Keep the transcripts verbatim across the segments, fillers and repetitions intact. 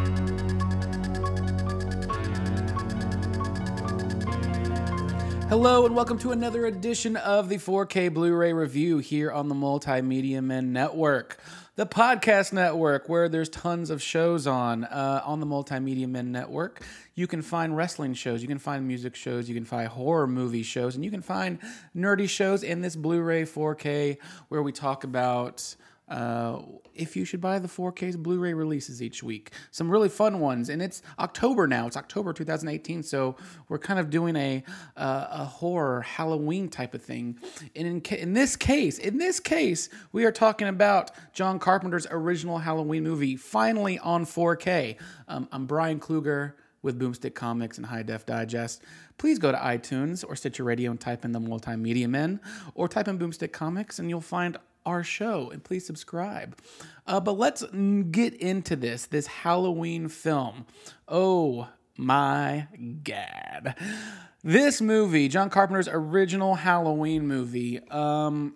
Hello and welcome to another edition of the four K Blu-ray Review here on the Multimedia Men Network, the podcast network where there's tons of shows on. Uh, on the Multimedia Men Network, you can find wrestling shows, you can find music shows, you can find horror movie shows, and you can find nerdy shows in this Blu-ray four K where we talk about Uh, if you should buy the four K's Blu-ray releases each week. Some really fun ones, and it's October now. It's October twenty eighteen, so we're kind of doing a uh, a horror Halloween type of thing. And in, ca- in this case, in this case, we are talking about John Carpenter's original Halloween movie, finally on four K. Um, I'm Brian Kluger with Boomstick Comics and High Def Digest. Please go to iTunes or Stitcher Radio and type in the Multimedia Men, or type in Boomstick Comics, and you'll find our show, and please subscribe. Uh, but let's get into this, this Halloween film. Oh my God. This movie, John Carpenter's original Halloween movie, um,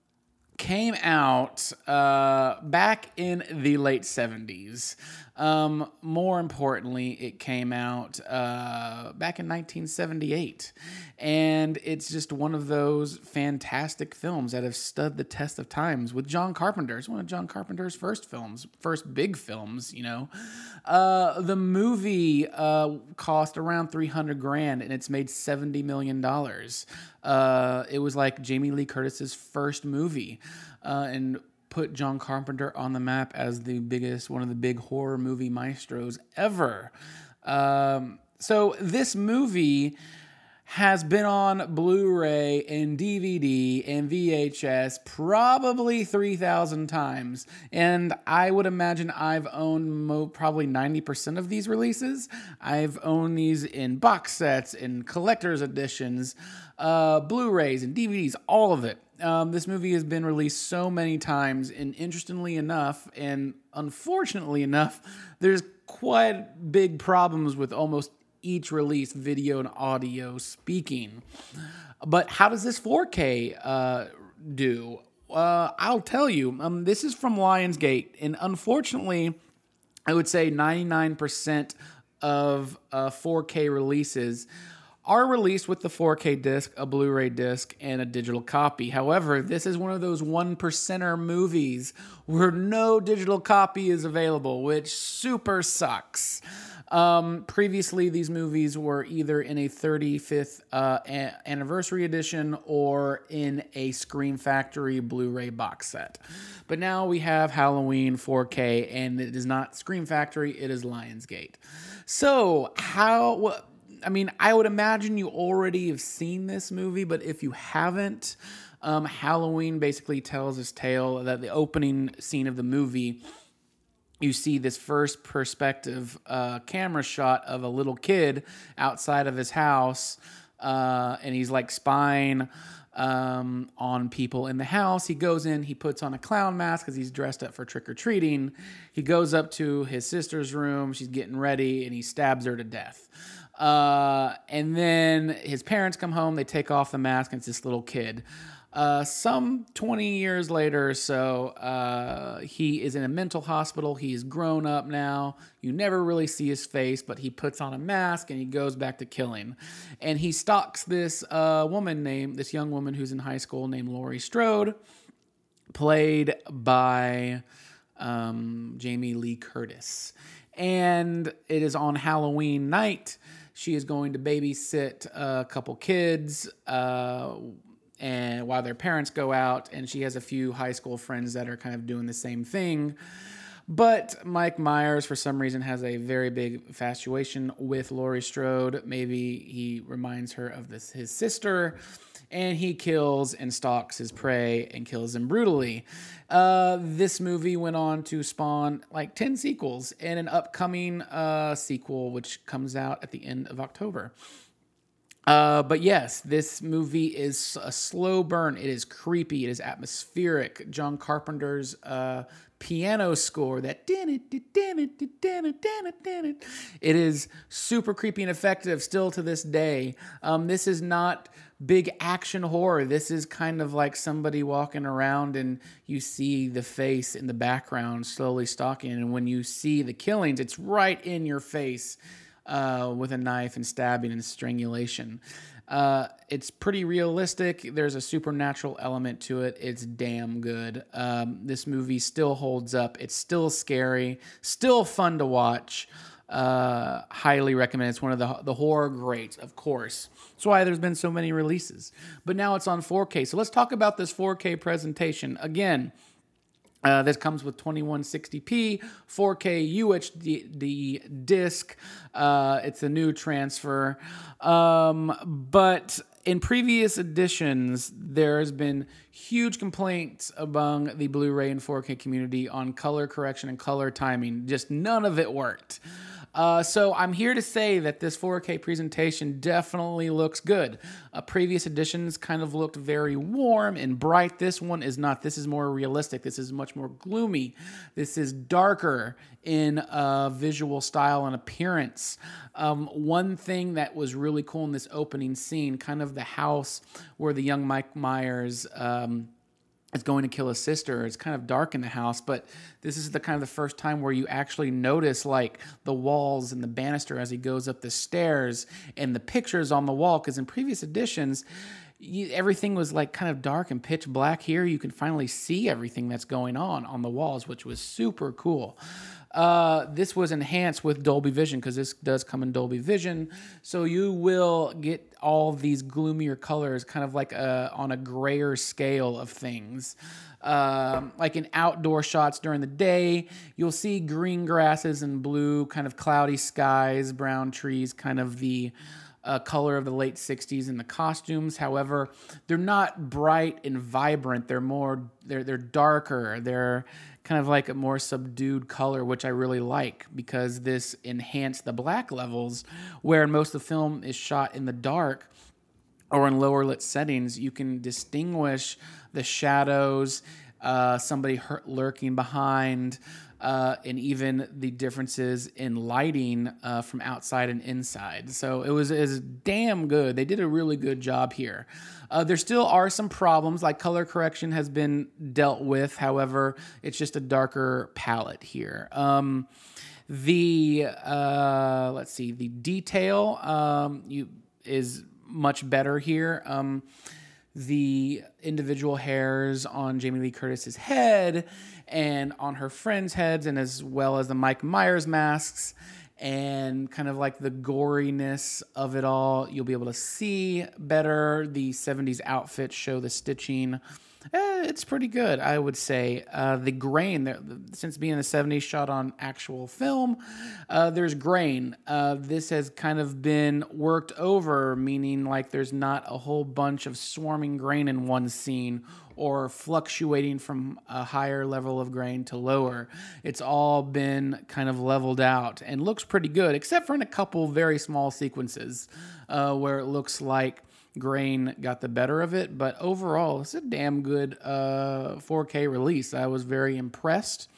came out uh, back in the late seventies. Um, more importantly, it came out uh, back in nineteen seventy-eight. And it's just one of those fantastic films that have stood the test of times with John Carpenter. It's one of John Carpenter's first films, first big films, you know. Uh, the movie uh, cost around three hundred grand, and it's made seventy million dollars. Uh, it was like Jamie Lee Curtis's first movie, uh, and put John Carpenter on the map as the biggest, one of the big horror movie maestros ever. Um, so this movie has been on Blu-ray and D V D and V H S probably three thousand times. And I would imagine I've owned mo- probably ninety percent of these releases. I've owned these in box sets, in collector's editions, uh, Blu-rays and D V Ds, all of it. Um, this movie has been released so many times, and interestingly enough, and unfortunately enough, there's quite big problems with almost each release, video and audio speaking. But how does this four K uh, do? Uh, I'll tell you. Um, this is from Lionsgate, and unfortunately, I would say ninety-nine percent of uh, four K releases are released with the four K disc, a Blu-ray disc, and a digital copy. However, this is one of those one percenter movies where no digital copy is available, which super sucks. Um, previously, these movies were either in a thirty-fifth uh, a- anniversary edition or in a Scream Factory Blu-ray box set. But now we have Halloween four K, and it is not Scream Factory, it is Lionsgate. So, how... I mean, I would imagine you already have seen this movie, but if you haven't, um, Halloween basically tells this tale that the opening scene of the movie, you see this first perspective uh, camera shot of a little kid outside of his house, uh, and he's like spying um, on people in the house. He goes in, he puts on a clown mask because he's dressed up for trick-or-treating. He goes up to his sister's room, she's getting ready, and he stabs her to death. Uh, and then his parents come home, they take off the mask, and it's this little kid. Uh, some twenty years later or so, uh, he is in a mental hospital. He's grown up now. You never really see his face, but he puts on a mask and he goes back to killing. And he stalks this uh, woman named, this young woman who's in high school named Laurie Strode, played by um, Jamie Lee Curtis. And it is on Halloween night. She is going to babysit a couple kids uh, and while their parents go out, and she has a few high school friends that are kind of doing the same thing. But Mike Myers, for some reason, has a very big infatuation with Laurie Strode. Maybe he reminds her of this, his sister, and he kills and stalks his prey and kills them brutally. Uh, this movie went on to spawn like ten sequels and an upcoming uh, sequel, which comes out at the end of October. Uh, but yes, this movie is a slow burn. It is creepy. It is atmospheric. John Carpenter's uh, piano score, that it is super creepy and effective still to this day. Um, this is not big action horror. This is kind of like somebody walking around and you see the face in the background slowly stalking, and when you see the killings, it's right in your face uh, with a knife and stabbing and strangulation. Uh, it's pretty realistic. There's a supernatural element to it. It's damn good. Um, this movie still holds up. It's still scary, still fun to watch. Uh, highly recommend. It's one of the the horror greats, of course. That's why there's been so many releases. But now it's on four K. So let's talk about this four K presentation. Again, Uh, this comes with twenty-one sixty p, four K U H D disc. Uh, it's a new transfer. Um, but in previous editions, there's been huge complaints among the Blu-ray and four K community on color correction and color timing. Just none of it worked. Uh, so I'm here to say that this four K presentation definitely looks good. Uh, previous editions kind of looked very warm and bright. This one is not. This is more realistic. This is much more gloomy. This is darker in uh, visual style and appearance. Um, one thing that was really cool in this opening scene, kind of the house where the young Mike Myers um, is going to kill his sister. It's kind of dark in the house, but this is the kind of the first time where you actually notice like the walls and the banister as he goes up the stairs and the pictures on the wall. Because in previous editions, you, everything was like kind of dark and pitch black. Here you can finally see everything that's going on on the walls, which was super cool. Uh, this was enhanced with Dolby Vision because this does come in Dolby Vision. So you will get all these gloomier colors kind of like a, on a grayer scale of things. Um, like in outdoor shots during the day, you'll see green grasses and blue, kind of cloudy skies, brown trees, kind of the uh, color of the late sixties in the costumes. However, they're not bright and vibrant. They're more, they're, they're darker. They're kind of like a more subdued color, which I really like because this enhanced the black levels, where most of the film is shot in the dark or in lower lit settings. You can distinguish the shadows, uh, somebody hurt, lurking behind, uh, and even the differences in lighting uh, from outside and inside. So it was, it was damn good. They did a really good job here. Uh, there still are some problems, like color correction has been dealt with. However, it's just a darker palette here. Um, the uh, let's see, the detail um, you is much better here. Um, the individual hairs on Jamie Lee Curtis's head and on her friends' heads, and as well as the Mike Myers masks, and kind of like the goriness of it all, you'll be able to see better. The seventies outfits show the stitching. Eh, it's pretty good, I would say. Uh, the grain, since being the seventies shot on actual film, uh, there's grain. Uh, this has kind of been worked over, meaning like there's not a whole bunch of swarming grain in one scene or fluctuating from a higher level of grain to lower. It's all been kind of leveled out and looks pretty good, except for in a couple very small sequences uh, where it looks like grain got the better of it. But overall, it's a damn good uh, four K release. I was very impressed.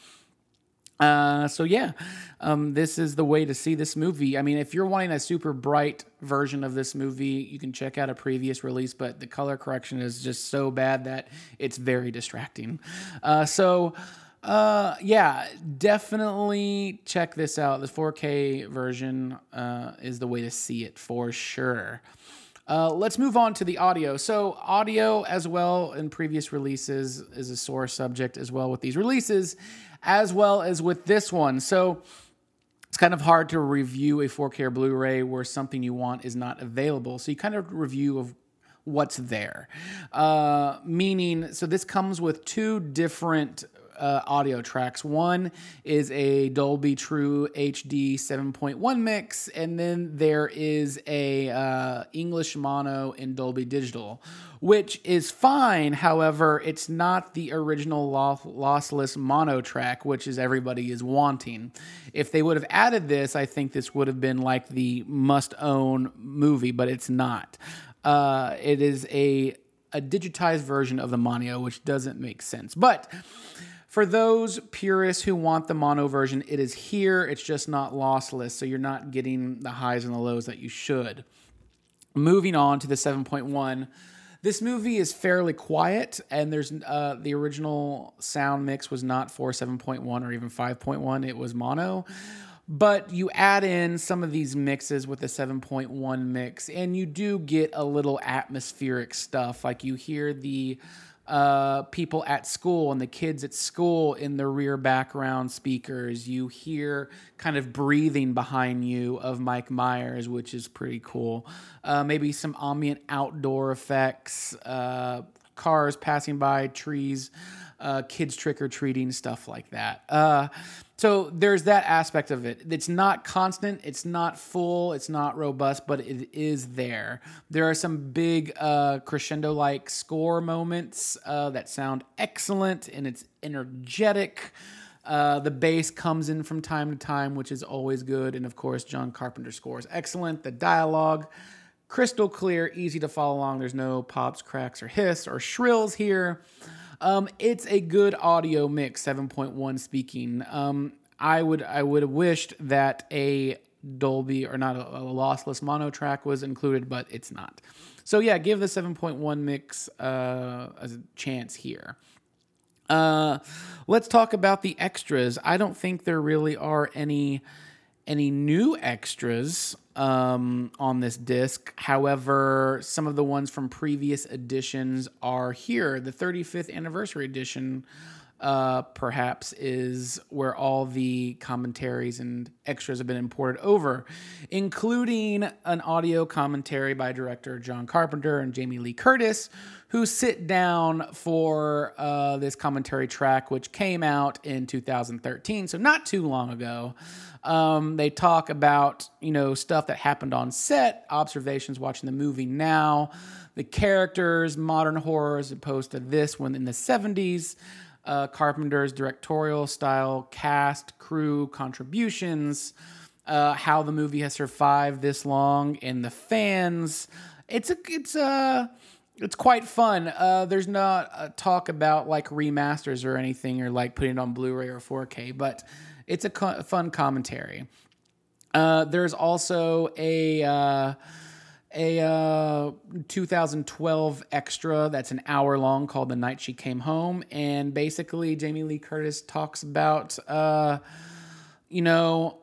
Uh, so yeah, um, this is the way to see this movie. I mean, if you're wanting a super bright version of this movie, you can check out a previous release, but the color correction is just so bad that it's very distracting. Uh, so uh, yeah, definitely check this out. The four K version uh, is the way to see it for sure. Uh, let's move on to the audio. So audio as well in previous releases is a sore subject as well with these releases, as well as with this one. So it's kind of hard to review a four K or Blu-ray where something you want is not available. So you kind of review of what's there. Uh, meaning, so this comes with two different Uh, audio tracks. One is a Dolby True H D seven point one mix, and then there is a uh, English mono in Dolby Digital, which is fine. However, it's not the original loss- lossless mono track, which is everybody is wanting. If they would have added this, I think this would have been like the must-own movie, but it's not. Uh, it is a a digitized version of the mono, which doesn't make sense. But For those purists who want the mono version, it is here. It's just not lossless, so you're not getting the highs and the lows that you should. Moving on to the seven point one. This movie is fairly quiet, and there's uh, the original sound mix was not for seven point one or even five point one. It was mono. But you add in some of these mixes with the seven point one mix, and you do get a little atmospheric stuff. Like you hear the uh, people at school and the kids at school in the rear background speakers. You hear kind of breathing behind you of Mike Myers, which is pretty cool. Uh, maybe some ambient outdoor effects, uh, cars passing by, trees, uh, kids trick-or-treating, stuff like that. Uh, so there's that aspect of it. It's not constant, it's not full, it's not robust, but it is there. There are some big uh, crescendo-like score moments uh, that sound excellent, and it's energetic. Uh, the bass comes in from time to time, which is always good. And of course, John Carpenter's score is excellent. The dialogue, crystal clear, easy to follow along. There's no pops, cracks, or hiss or shrills here. Um, it's a good audio mix, seven point one speaking. Um, I would I would have wished that a Dolby or not a, a lossless mono track was included, but it's not. So yeah, give the seven point one mix uh, a chance here. Uh, let's talk about the extras. I don't think there really are any any new extras um, on this disc. However, some of the ones from previous editions are here. The thirty-fifth anniversary edition, uh, perhaps, is where all the commentaries and extras have been imported over, including an audio commentary by director John Carpenter and Jamie Lee Curtis, who sit down for uh, this commentary track, which came out in two thousand thirteen, so not too long ago. Um, they talk about, you know, stuff that happened on set, observations watching the movie now, the characters, modern horror as opposed to this one in the seventies, uh, Carpenter's directorial style, cast, crew, contributions, uh, how the movie has survived this long, and the fans. It's a, it's a, It's quite fun. Uh, there's not a talk about like remasters or anything or like putting it on Blu-ray or four K, but it's a co- fun commentary. Uh, there's also a uh, a uh, two thousand twelve extra that's an hour long called The Night She Came Home, and basically Jamie Lee Curtis talks about uh, you know.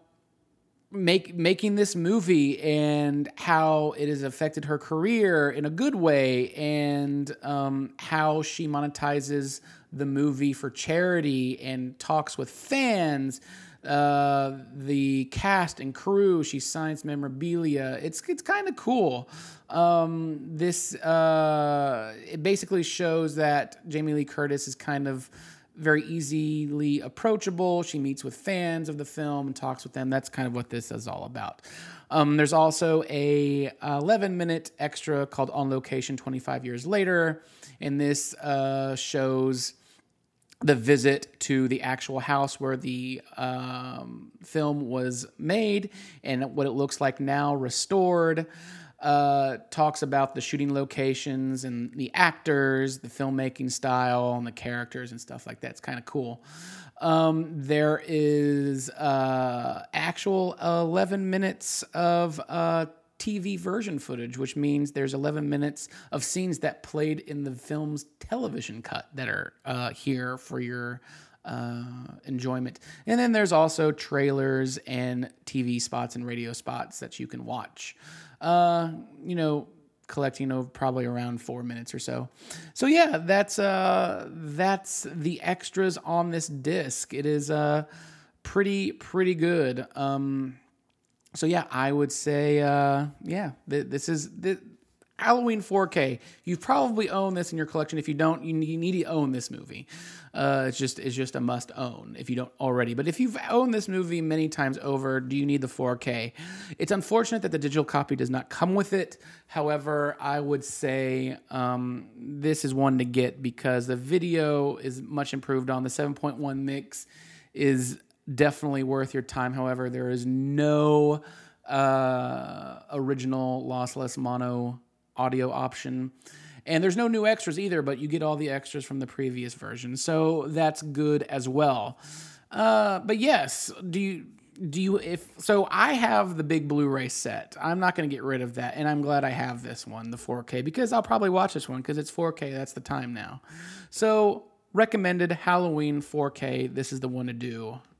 Make, making this movie and how it has affected her career in a good way, and um, how she monetizes the movie for charity and talks with fans, uh, the cast and crew. She signs memorabilia. It's it's kind of cool. Um, this uh, it basically shows that Jamie Lee Curtis is kind of very easily approachable. She meets with fans of the film and talks with them. That's kind of what this is all about. Um, there's also a eleven minute extra called On Location twenty-five Years Later. And this uh, shows the visit to the actual house where the um, film was made and what it looks like now restored. Uh, talks about the shooting locations and the actors, the filmmaking style, and the characters and stuff like that. It's kind of cool. Um, there is uh, actual eleven minutes of uh, T V version footage, which means there's eleven minutes of scenes that played in the film's television cut that are uh, here for your uh, enjoyment. And then there's also trailers and T V spots and radio spots that you can watch. Uh, you know, collecting over probably around four minutes or so. So yeah, that's uh, that's the extras on this disc. It is uh, pretty pretty good. Um, so yeah, I would say uh, yeah, th- this is the Halloween four K. You've probably owned this in your collection. If you don't, you need, you need to own this movie. Uh, it's just it's just a must own if you don't already. But if you've owned this movie many times over, do you need the four K? It's unfortunate that the digital copy does not come with it. However, I would say um, this is one to get because the video is much improved on. The seven point one mix is definitely worth your time. However, there is no uh, original lossless mono audio option. And there's no new extras either, but you get all the extras from the previous version. So that's good as well. Uh, but yes, do you... Do you, if, so I have the big Blu-ray set. I'm not going to get rid of that. And I'm glad I have this one, the four K, because I'll probably watch this one because it's four K. That's the time now. So recommended Halloween four K. This is the one to do.